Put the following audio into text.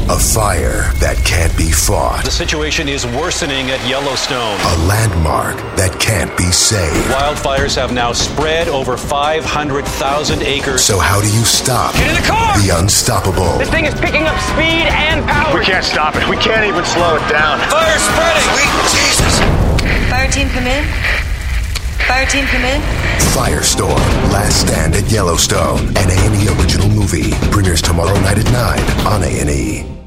A fire that can't be fought. The situation is worsening at Yellowstone. A landmark that can't be saved. Wildfires have now spread over 500,000 acres. So how do you stop Get in the car! the unstoppable? This thing is picking up speed and power. We can't stop it. We can't even slow it down. Fire spreading! Sweet Jesus! Fire team, come in. Fire team, come in. Firestorm, Last Stand at Yellowstone, an A&E original movie. Premieres tomorrow night at 9 on A&E.